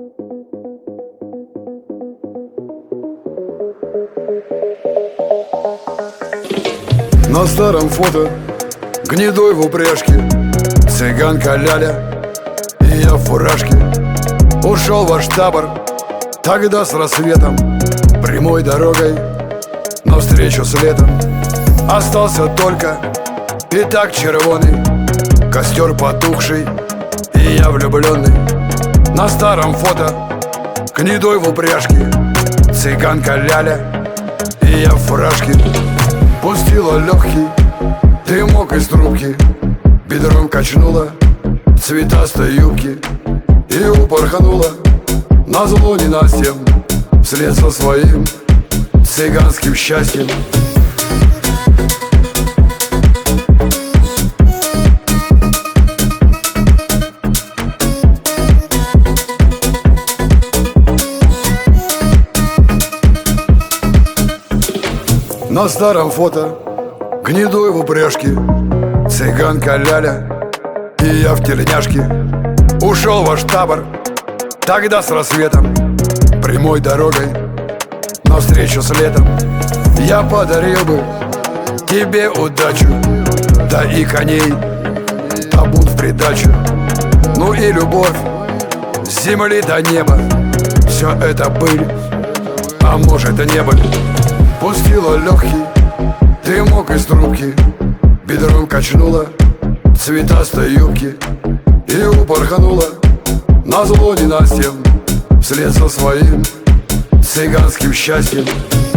На старом фото гнедой в упряжке, цыганка Ляля и я в фуражке. Ушел в ваш табор тогда с рассветом, прямой дорогой навстречу с летом. Остался только пятак червоный, костер потухший и я влюбленный. На старом фото гнедой в упряжке, цыганка Ляля и я в фуражке. Пустила легкий дымок из трубки, бедром качнула цветастой юбки и упорхнула назло ненастьем вслед со своим цыганским счастьем. На старом фото гнедой в упряжке, цыганка Ляля и я в тельняшке. Ушел в ваш табор тогда с рассветом, прямой дорогой навстречу с летом. Я подарил бы тебе удачу, да и коней табун в придачу. Ну и любовь с земли до неба, все это быль, а может и небо. Пустила легкий дымок из трубки, бедром качнула цветастой юбки и упорхнула назло ненастьем вслед со своим цыганским счастьем.